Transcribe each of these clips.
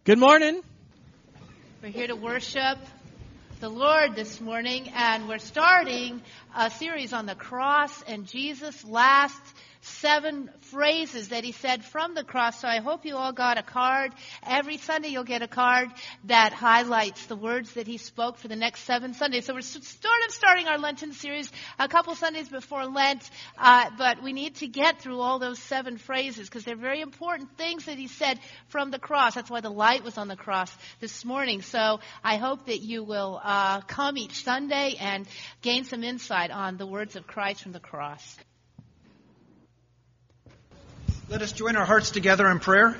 Good morning. We're here to worship the Lord this morning, and we're starting a series on the cross and Jesus' last 7 phrases that he said from the cross. So I hope you all got a card. Every Sunday you'll get a card that highlights the words that he spoke for the next 7 Sundays. So we're starting our Lenten series a couple Sundays before Lent, but we need to get through all those 7 phrases because they're very important things that he said from the cross. That's why the light was on the cross this morning. So I hope that you will come each Sunday and gain some insight on the words of Christ from the cross. Let us join our hearts together in prayer.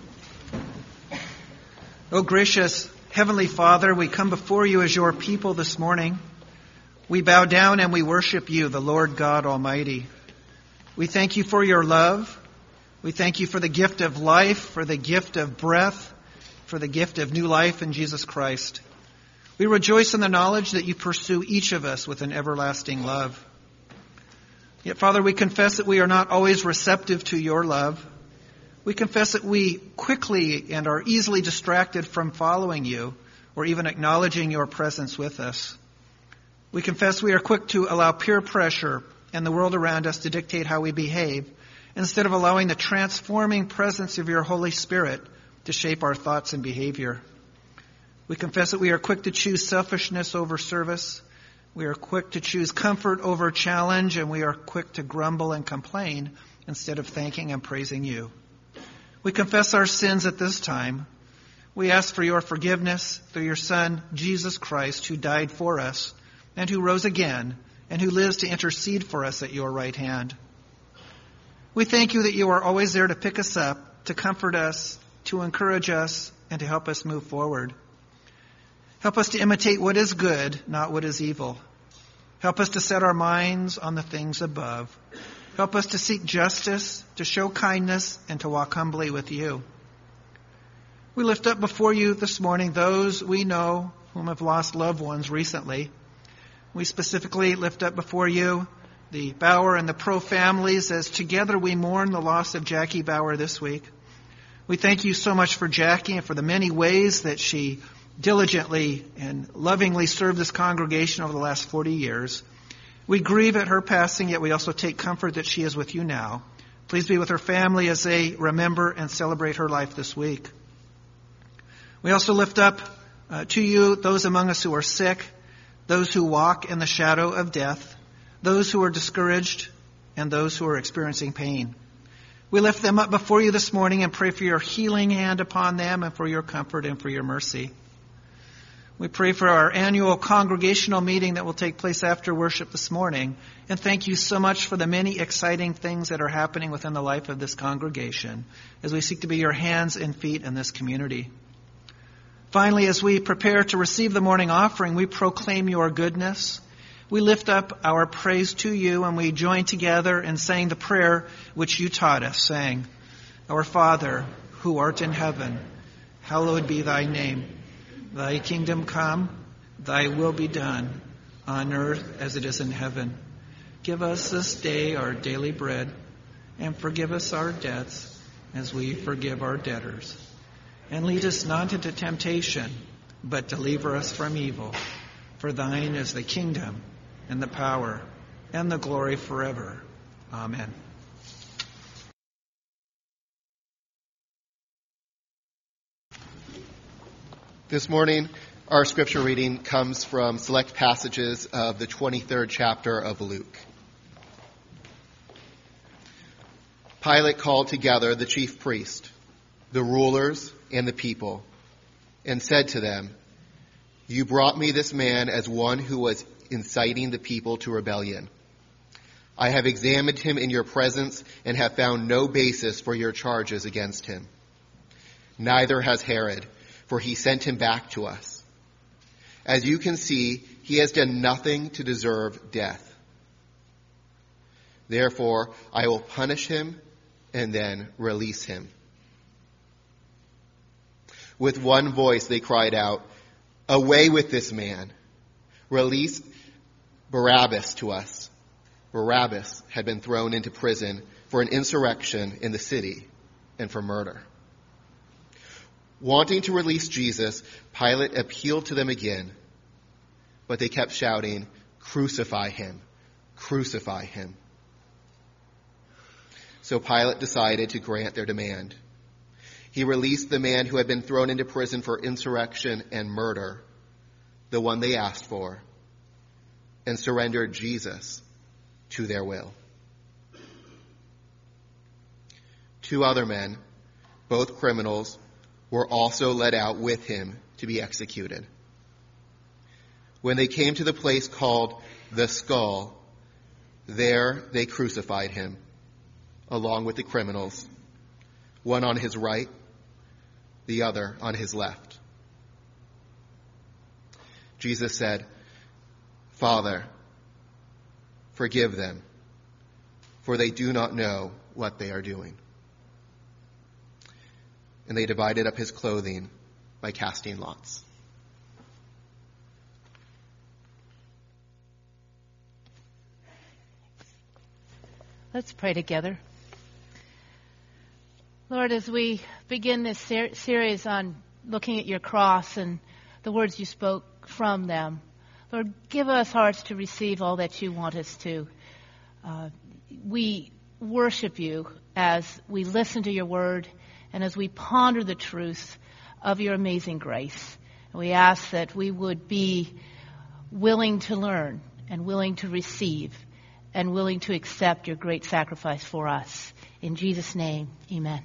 Oh, gracious Heavenly Father, we come before you as your people this morning. We bow down and we worship you, the Lord God Almighty. We thank you for your love. We thank you for the gift of life, for the gift of breath, for the gift of new life in Jesus Christ. We rejoice in the knowledge that you pursue each of us with an everlasting love. Yet, Father, we confess that we are not always receptive to your love. We confess that we quickly and are easily distracted from following you or even acknowledging your presence with us. We confess we are quick to allow peer pressure and the world around us to dictate how we behave instead of allowing the transforming presence of your Holy Spirit to shape our thoughts and behavior. We confess that we are quick to choose selfishness over service. We are quick to choose comfort over challenge, and we are quick to grumble and complain instead of thanking and praising you. We confess our sins at this time. We ask for your forgiveness through your Son, Jesus Christ, who died for us and who rose again and who lives to intercede for us at your right hand. We thank you that you are always there to pick us up, to comfort us, to encourage us, and to help us move forward. Help us to imitate what is good, not what is evil. Help us to set our minds on the things above. Help us to seek justice, to show kindness, and to walk humbly with you. We lift up before you this morning those we know whom have lost loved ones recently. We specifically lift up before you the Bauer and the Pro families as together we mourn the loss of Jackie Bauer this week. We thank you so much for Jackie and for the many ways that she diligently and lovingly served this congregation over the last 40 years. We grieve at her passing, yet we also take comfort that she is with you now. Please be with her family as they remember and celebrate her life this week. We also lift up to you those among us who are sick, those who walk in the shadow of death, those who are discouraged, and those who are experiencing pain. We lift them up before you this morning and pray for your healing hand upon them and for your comfort and for your mercy. We pray for our annual congregational meeting that will take place after worship this morning. And thank you so much for the many exciting things that are happening within the life of this congregation as we seek to be your hands and feet in this community. Finally, as we prepare to receive the morning offering, we proclaim your goodness. We lift up our praise to you and we join together in saying the prayer which you taught us, saying, Our Father, who art in heaven, hallowed be thy name. Thy kingdom come, thy will be done, on earth as it is in heaven. Give us this day our daily bread, and forgive us our debts, as we forgive our debtors. And lead us not into temptation, but deliver us from evil. For thine is the kingdom, and the power, and the glory forever. Amen. This morning, our scripture reading comes from select passages of the 23rd chapter of Luke. Pilate called together the chief priest, the rulers, and the people, and said to them, You brought me this man as one who was inciting the people to rebellion. I have examined him in your presence and have found no basis for your charges against him. Neither has Herod, for he sent him back to us. As you can see, he has done nothing to deserve death. Therefore, I will punish him and then release him. With one voice they cried out, Away with this man! Release Barabbas to us. Barabbas had been thrown into prison for an insurrection in the city and for murder. Wanting to release Jesus, Pilate appealed to them again, but they kept shouting, "Crucify him! Crucify him!" So Pilate decided to grant their demand. He released the man who had been thrown into prison for insurrection and murder, the one they asked for, and surrendered Jesus to their will. 2 other men, both criminals, were also led out with him to be executed. When they came to the place called the Skull, there they crucified him, along with the criminals, one on his right, the other on his left. Jesus said, "Father, forgive them, for they do not know what they are doing." And they divided up his clothing by casting lots. Let's pray together. Lord, as we begin this series on looking at your cross and the words you spoke from them, Lord, give us hearts to receive all that you want us to. We worship you as we listen to your word and as we ponder the truth of your amazing grace. And we ask that we would be willing to learn and willing to receive and willing to accept your great sacrifice for us. In Jesus' name, amen.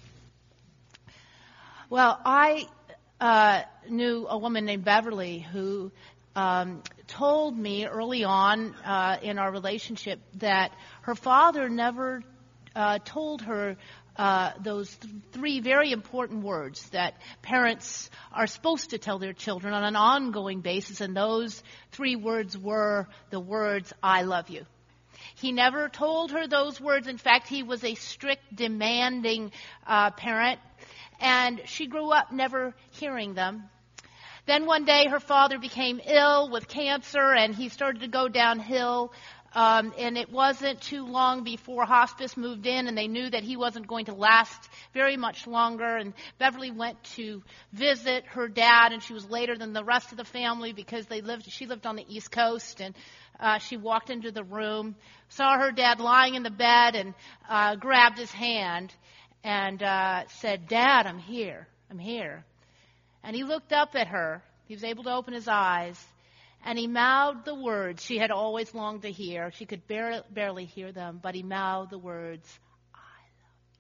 Well, I knew a woman named Beverly who told me early on in our relationship that her father never told her those 3 very important words that parents are supposed to tell their children on an ongoing basis, and those 3 words were the words, "I love you." He never told her those words. In fact, he was a strict, demanding parent, and she grew up never hearing them. Then one day her father became ill with cancer, and he started to go downhill. And it wasn't too long before hospice moved in, and they knew that he wasn't going to last very much longer. And Beverly went to visit her dad, and she was later than the rest of the family because she lived on the East Coast. And she walked into the room, saw her dad lying in the bed, and grabbed his hand and said, "Dad, I'm here. I'm here." And he looked up at her. He was able to open his eyes. And he mouthed the words she had always longed to hear. She could barely hear them, but he mouthed the words, "I love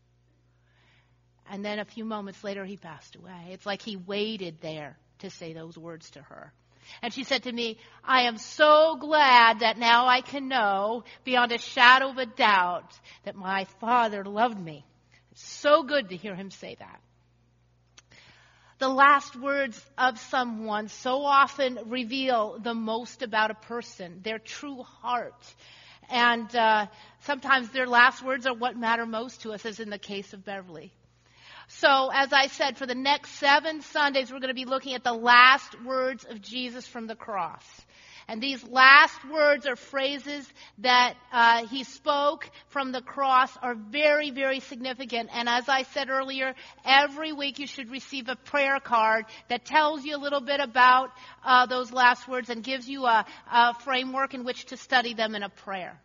you." And then a few moments later, he passed away. It's like he waited there to say those words to her. And she said to me, "I am so glad that now I can know beyond a shadow of a doubt that my father loved me." It's so good to hear him say that. The last words of someone so often reveal the most about a person, their true heart. And sometimes their last words are what matter most to us, as in the case of Beverly. So, as I said, for the next 7 Sundays, we're going to be looking at the last words of Jesus from the cross. And these last words or phrases that he spoke from the cross are very, very significant. And as I said earlier, every week you should receive a prayer card that tells you a little bit about those last words and gives you a framework in which to study them in a prayer.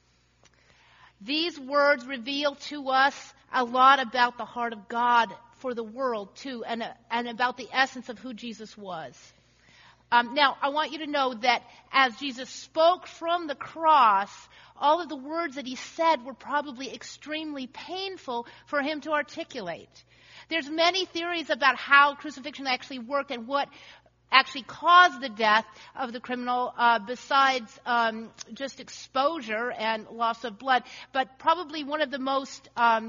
These words reveal to us a lot about the heart of God for the world, too, and about the essence of who Jesus was. Now, I want you to know that as Jesus spoke from the cross, all of the words that he said were probably extremely painful for him to articulate. There's many theories about how crucifixion actually worked and what actually caused the death of the criminal besides just exposure and loss of blood. But probably one of the most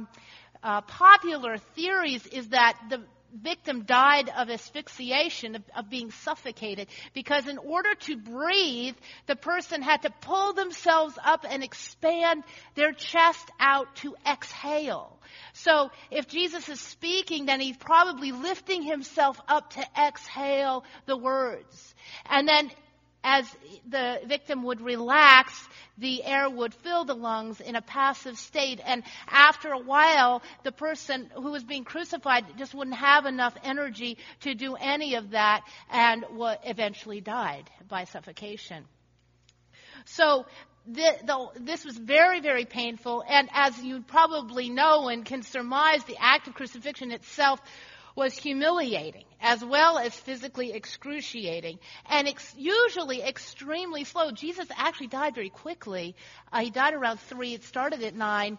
popular theories is that the victim died of asphyxiation, of being suffocated, because in order to breathe, the person had to pull themselves up and expand their chest out to exhale. So if Jesus is speaking, then he's probably lifting himself up to exhale the words. And then as the victim would relax, the air would fill the lungs in a passive state. And after a while, the person who was being crucified just wouldn't have enough energy to do any of that and eventually died by suffocation. So this was very, very painful. And as you probably know and can surmise, the act of crucifixion itself was humiliating as well as physically excruciating and usually extremely slow. Jesus actually died very quickly. He died around 3. It started at 9.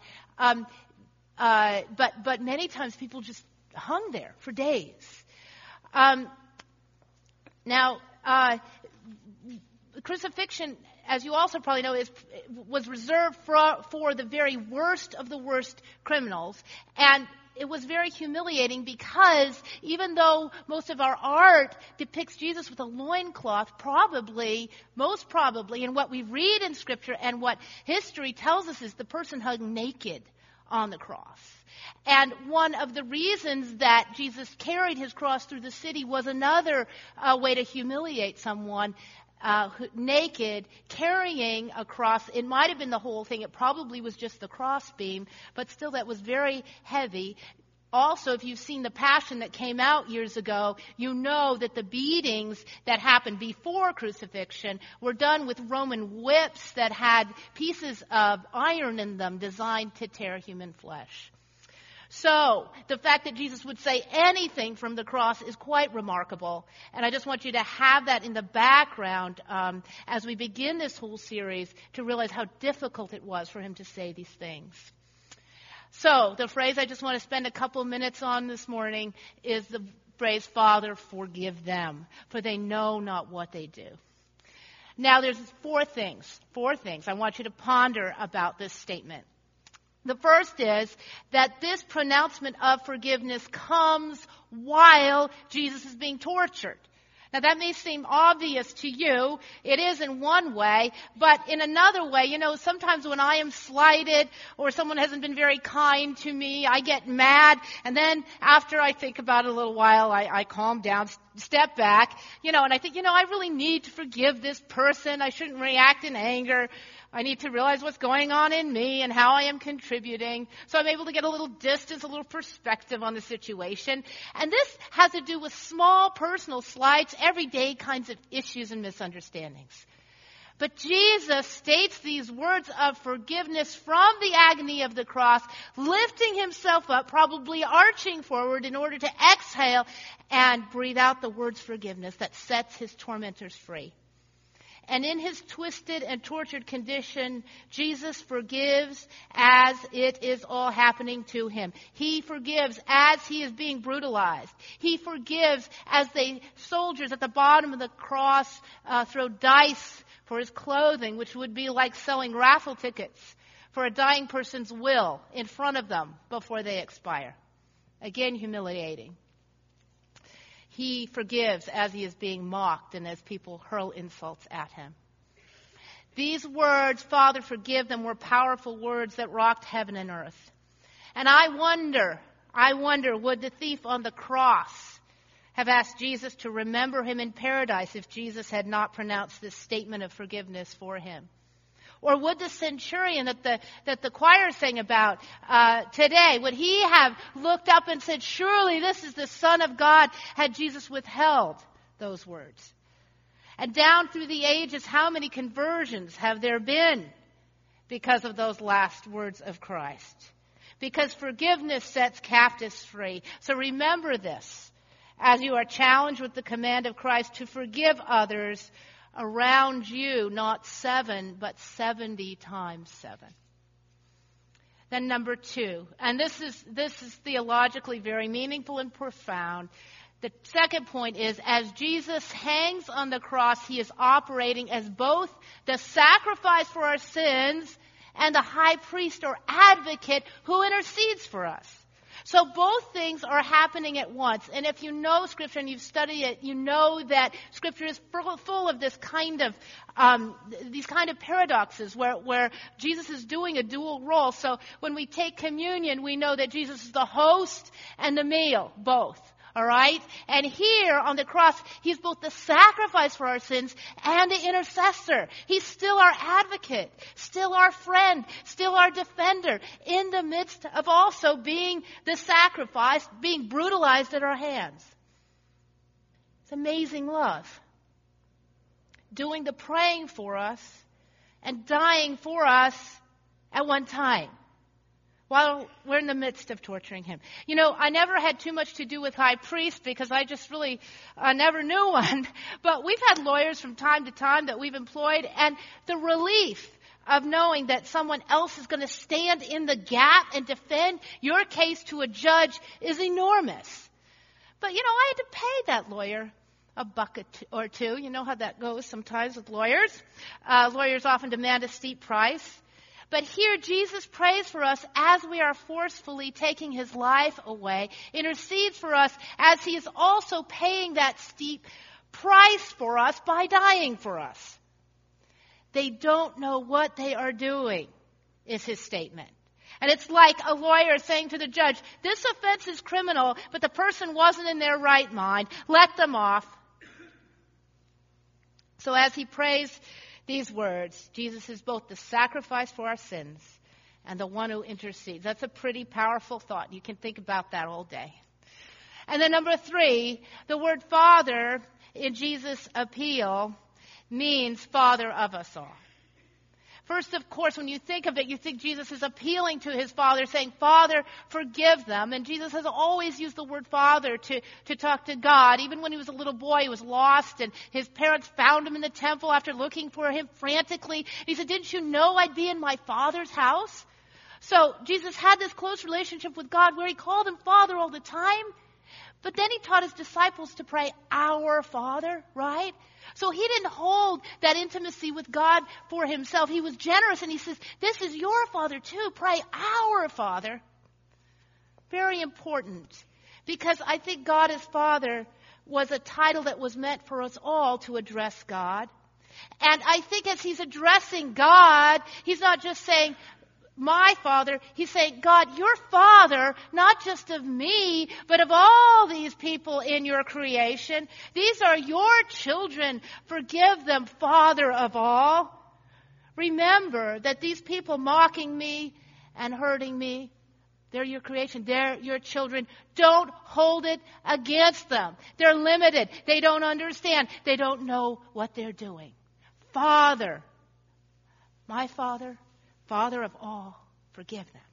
But many times people just hung there for days. Now, crucifixion, as you also probably know, was reserved for the very worst of the worst criminals. And it was very humiliating because even though most of our art depicts Jesus with a loincloth, most probably, and what we read in Scripture and what history tells us is the person hung naked on the cross. And one of the reasons that Jesus carried his cross through the city was another way to humiliate someone. Naked, carrying a cross. It might have been the whole thing. It probably was just the crossbeam, but still that was very heavy. Also, if you've seen the Passion that came out years ago, you know that the beatings that happened before crucifixion were done with Roman whips that had pieces of iron in them designed to tear human flesh. So, the fact that Jesus would say anything from the cross is quite remarkable. And I just want you to have that in the background as we begin this whole series to realize how difficult it was for him to say these things. So, the phrase I just want to spend a couple minutes on this morning is the phrase, Father, forgive them, for they know not what they do. Now, there's four things I want you to ponder about this statement. The first is that this pronouncement of forgiveness comes while Jesus is being tortured. Now, that may seem obvious to you. It is in one way, but in another way, sometimes when I am slighted or someone hasn't been very kind to me, I get mad, and then after I think about it a little while, I calm down, step back, and I think, I really need to forgive this person. I shouldn't react in anger. I need to realize what's going on in me and how I am contributing. So I'm able to get a little distance, a little perspective on the situation. And this has to do with small personal slights, everyday kinds of issues and misunderstandings. But Jesus states these words of forgiveness from the agony of the cross, lifting himself up, probably arching forward in order to exhale and breathe out the words forgiveness that sets his tormentors free. And in his twisted and tortured condition, Jesus forgives as it is all happening to him. He forgives as he is being brutalized. He forgives as the soldiers at the bottom of the cross throw dice for his clothing, which would be like selling raffle tickets for a dying person's will in front of them before they expire. Again, humiliating. He forgives as he is being mocked and as people hurl insults at him. These words, Father, forgive them, were powerful words that rocked heaven and earth. And I wonder, would the thief on the cross have asked Jesus to remember him in paradise if Jesus had not pronounced this statement of forgiveness for him? Or would the centurion that the choir sang about today, would he have looked up and said, surely this is the Son of God, had Jesus withheld those words? And down through the ages, how many conversions have there been because of those last words of Christ? Because forgiveness sets captives free. So remember this as you are challenged with the command of Christ to forgive others around you, not 7, but 70 times 7. Then number 2, and this is theologically very meaningful and profound. The second point is, as Jesus hangs on the cross, he is operating as both the sacrifice for our sins and the high priest or advocate who intercedes for us. So both things are happening at once. And if you know Scripture and you've studied it, you know that Scripture is full of this these kind of paradoxes where Jesus is doing a dual role. So when we take communion, we know that Jesus is the host and the meal, both All right? And here on the cross, he's both the sacrifice for our sins and the intercessor. He's still our advocate, still our friend, still our defender, in the midst of also being the sacrifice, being brutalized at our hands. It's amazing love. Doing the praying for us and dying for us at one time, while we're in the midst of torturing him. You know, I never had too much to do with high priests because I just really never knew one. But we've had lawyers from time to time that we've employed, and the relief of knowing that someone else is going to stand in the gap and defend your case to a judge is enormous. But, you know, I had to pay that lawyer a buck or two. You know how that goes sometimes with lawyers. Lawyers often demand a steep price. But here Jesus prays for us as we are forcefully taking his life away, intercedes for us as he is also paying that steep price for us by dying for us. They don't know what they are doing, is his statement. And it's like a lawyer saying to the judge, this offense is criminal, but the person wasn't in their right mind. Let them off. So as he prays these words, Jesus is both the sacrifice for our sins and the one who intercedes. That's a pretty powerful thought. You can think about that all day. And then number 3, the word Father in Jesus' appeal means Father of us all. First, of course, when you think of it, you think Jesus is appealing to his Father, saying, Father, forgive them. And Jesus has always used the word Father to talk to God. Even when he was a little boy, he was lost, and his parents found him in the temple after looking for him frantically. He said, didn't you know I'd be in my Father's house? So Jesus had this close relationship with God where he called him Father all the time. But then he taught his disciples to pray, Our Father, right? So he didn't hold that intimacy with God for himself. He was generous, and he says, this is your Father too. Pray, Our Father. Very important, because I think God as Father was a title that was meant for us all to address God. And I think as he's addressing God, he's not just saying, my Father, he's saying, God, your Father, not just of me, but of all these people in your creation. These are your children. Forgive them, Father of all. Remember that these people mocking me and hurting me, they're your creation. They're your children. Don't hold it against them. They're limited. They don't understand. They don't know what they're doing. Father, my Father, Father of all, forgive them.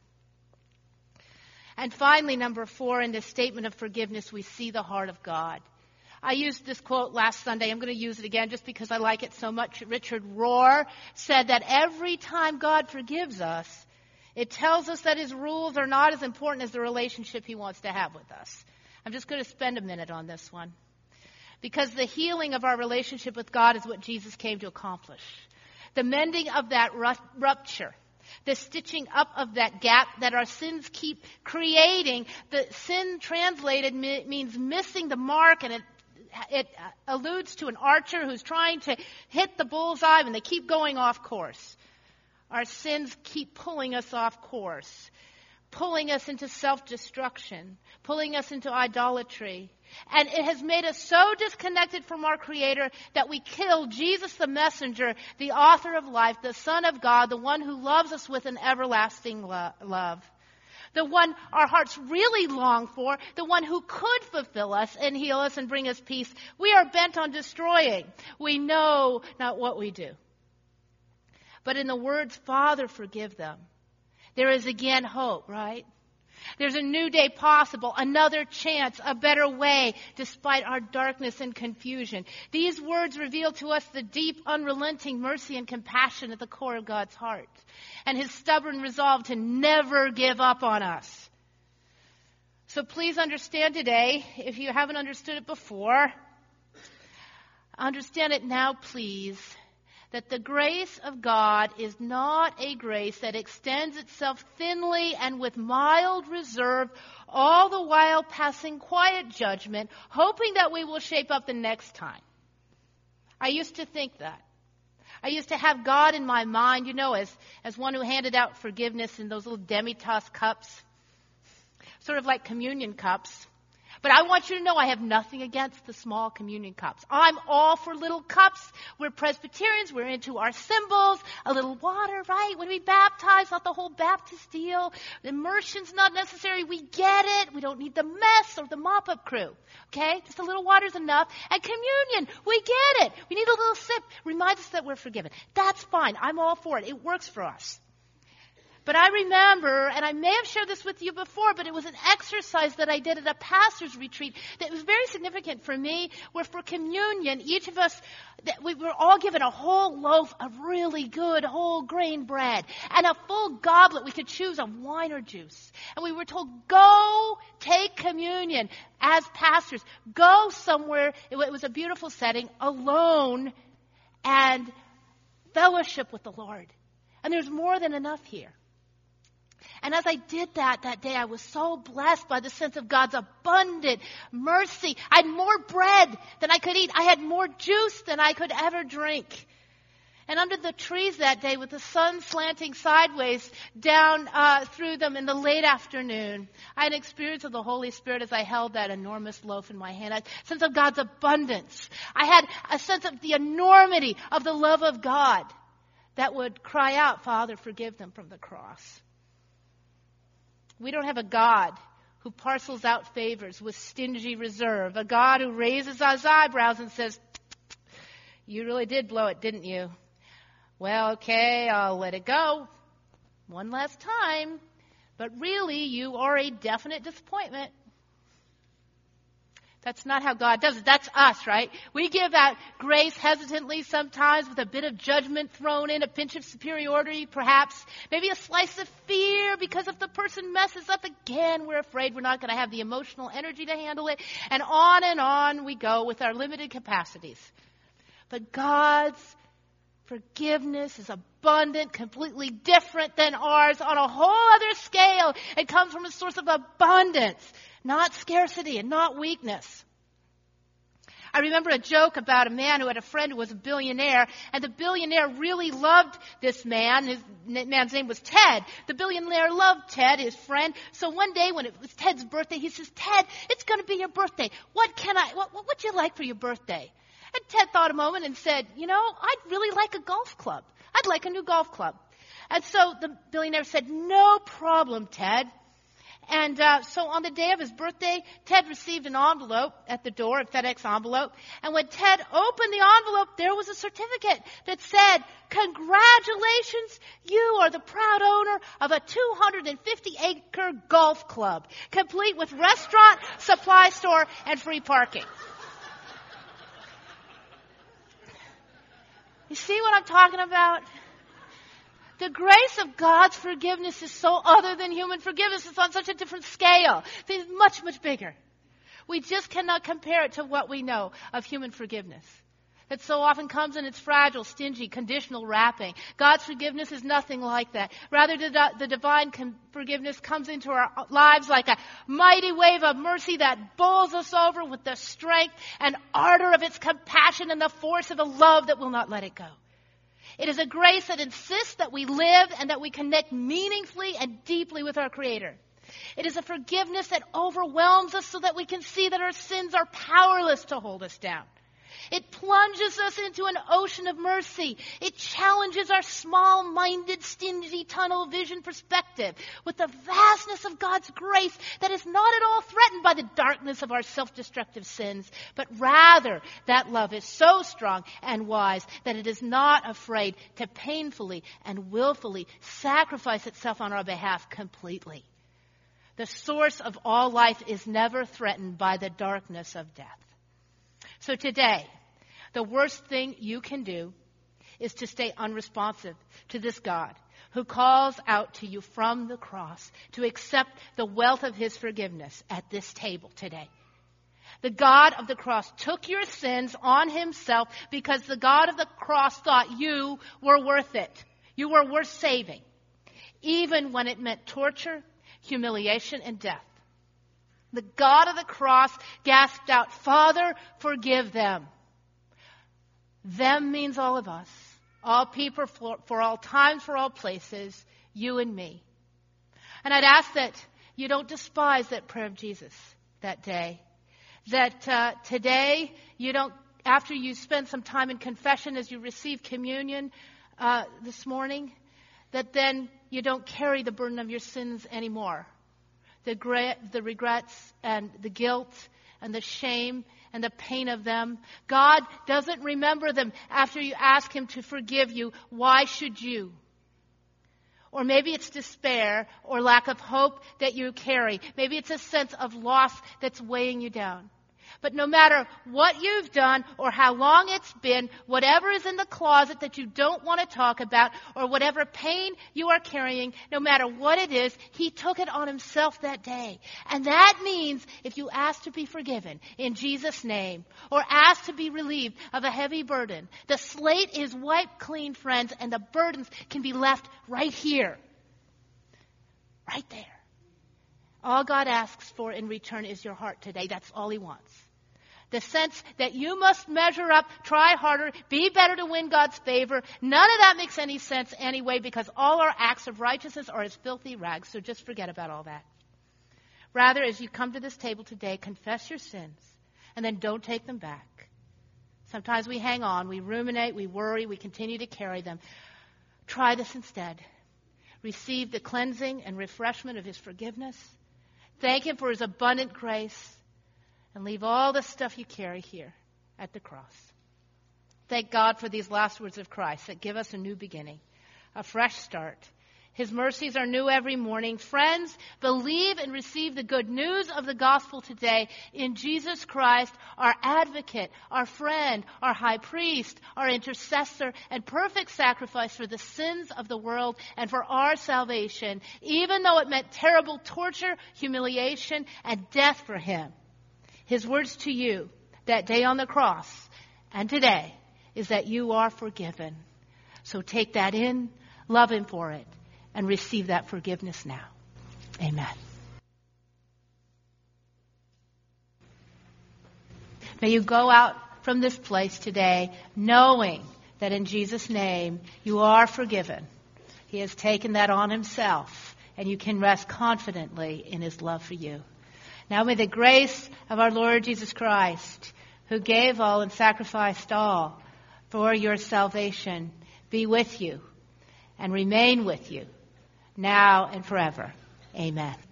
And finally, number 4, in this statement of forgiveness, we see the heart of God. I used this quote last Sunday. I'm going to use it again just because I like it so much. Richard Rohr said that every time God forgives us, it tells us that his rules are not as important as the relationship he wants to have with us. I'm just going to spend a minute on this one. Because the healing of our relationship with God is what Jesus came to accomplish. The mending of that rupture, the stitching up of that gap that our sins keep creating. The sin translated means missing the mark, and it alludes to an archer who's trying to hit the bullseye and they keep going off course. Our sins keep pulling us off course, pulling us into self-destruction, pulling us into idolatry. And it has made us so disconnected from our Creator that we kill Jesus the messenger, the author of life, the Son of God, the one who loves us with an everlasting love. The one our hearts really long for, the one who could fulfill us and heal us and bring us peace. We are bent on destroying. We know not what we do. But in the words, Father, forgive them, there is again hope, right? There's a new day possible, another chance, a better way, despite our darkness and confusion. These words reveal to us the deep, unrelenting mercy and compassion at the core of God's heart, and his stubborn resolve to never give up on us. So please understand today, if you haven't understood it before, understand it now, please, that the grace of God is not a grace that extends itself thinly and with mild reserve, all the while passing quiet judgment, hoping that we will shape up the next time. I used to think that. I used to have God in my mind, you know, as one who handed out forgiveness in those little Demitasse cups, sort of like communion cups. But I want you to know I have nothing against the small communion cups. I'm all for little cups. We're Presbyterians. We're into our symbols. A little water, right? When we baptize, not the whole Baptist deal. Immersion's not necessary. We get it. We don't need the mess or the mop-up crew. Okay? Just a little water's enough. And communion, we get it. We need a little sip. Reminds us that we're forgiven. That's fine. I'm all for it. It works for us. But I remember, and I may have shared this with you before, but it was an exercise that I did at a pastor's retreat that was very significant for me, where for communion, each of us, we were all given a whole loaf of really good whole grain bread and a full goblet we could choose of wine or juice. And we were told, go take communion as pastors. Go somewhere, it was a beautiful setting, alone, and fellowship with the Lord. And there's more than enough here. And as I did that day, I was so blessed by the sense of God's abundant mercy. I had more bread than I could eat. I had more juice than I could ever drink. And under the trees that day, with the sun slanting sideways down through them in the late afternoon, I had an experience of the Holy Spirit as I held that enormous loaf in my hand. A sense of God's abundance. I had a sense of the enormity of the love of God that would cry out, Father, forgive them, from the cross. We don't have a God who parcels out favors with stingy reserve, a God who raises his eyebrows and says, you really did blow it, didn't you? Well, okay, I'll let it go one last time, but really you are a definite disappointment. That's not how God does it. That's us, right? We give out grace hesitantly sometimes with a bit of judgment thrown in, a pinch of superiority perhaps, maybe a slice of fear because if the person messes up again, we're afraid we're not going to have the emotional energy to handle it. And on we go with our limited capacities. But God's forgiveness is abundant, completely different than ours on a whole other scale. It comes from a source of abundance, not scarcity and not weakness. I remember a joke about a man who had a friend who was a billionaire, and the billionaire really loved this man. His man's name was Ted. The billionaire loved Ted, his friend. So one day when it was Ted's birthday, he says, Ted, it's going to be your birthday. What would you like for your birthday? And Ted thought a moment and said, I'd really like a golf club. I'd like a new golf club. And so the billionaire said, no problem, Ted. And so on the day of his birthday, Ted received an envelope at the door, a FedEx envelope. And when Ted opened the envelope, there was a certificate that said, congratulations, you are the proud owner of a 250-acre golf club, complete with restaurant, supply store, and free parking. You see what I'm talking about? The grace of God's forgiveness is so other than human forgiveness. It's on such a different scale. It's much, much bigger. We just cannot compare it to what we know of human forgiveness. It so often comes in its fragile, stingy, conditional wrapping. God's forgiveness is nothing like that. Rather, the divine forgiveness comes into our lives like a mighty wave of mercy that bowls us over with the strength and ardor of its compassion and the force of a love that will not let it go. It is a grace that insists that we live and that we connect meaningfully and deeply with our Creator. It is a forgiveness that overwhelms us so that we can see that our sins are powerless to hold us down. It plunges us into an ocean of mercy. It challenges our small-minded, stingy, tunnel vision perspective with the vastness of God's grace that is not at all threatened by the darkness of our self-destructive sins, but rather that love is so strong and wise that it is not afraid to painfully and willfully sacrifice itself on our behalf completely. The source of all life is never threatened by the darkness of death. So today, the worst thing you can do is to stay unresponsive to this God who calls out to you from the cross to accept the wealth of his forgiveness at this table today. The God of the cross took your sins on himself because the God of the cross thought you were worth it. You were worth saving, even when it meant torture, humiliation, and death. The God of the cross gasped out, Father, forgive them. Them means all of us, all people for all times, for all places, you and me. And I'd ask that you don't despise that prayer of Jesus that day, that today you don't, after you spend some time in confession as you receive communion this morning, that then you don't carry the burden of your sins anymore. The regrets and the guilt and the shame and the pain of them. God doesn't remember them after you ask Him to forgive you. Why should you? Or maybe it's despair or lack of hope that you carry. Maybe it's a sense of loss that's weighing you down. But no matter what you've done or how long it's been, whatever is in the closet that you don't want to talk about, or whatever pain you are carrying, no matter what it is, He took it on Himself that day. And that means if you ask to be forgiven in Jesus' name, or ask to be relieved of a heavy burden, the slate is wiped clean, friends, and the burdens can be left right here. Right there. All God asks for in return is your heart today. That's all He wants. The sense that you must measure up, try harder, be better to win God's favor. None of that makes any sense anyway, because all our acts of righteousness are as filthy rags. So just forget about all that. Rather, as you come to this table today, confess your sins and then don't take them back. Sometimes we hang on, we ruminate, we worry, we continue to carry them. Try this instead. Receive the cleansing and refreshment of His forgiveness. Thank Him for His abundant grace. And leave all the stuff you carry here at the cross. Thank God for these last words of Christ that give us a new beginning, a fresh start. His mercies are new every morning. Friends, believe and receive the good news of the gospel today in Jesus Christ, our advocate, our friend, our high priest, our intercessor, and perfect sacrifice for the sins of the world and for our salvation, even though it meant terrible torture, humiliation, and death for Him. His words to you that day on the cross and today is that you are forgiven. So take that in, love Him for it, and receive that forgiveness now. Amen. May you go out from this place today knowing that in Jesus' name you are forgiven. He has taken that on Himself, and you can rest confidently in His love for you. Now may the grace of our Lord Jesus Christ, who gave all and sacrificed all for your salvation, be with you and remain with you now and forever. Amen.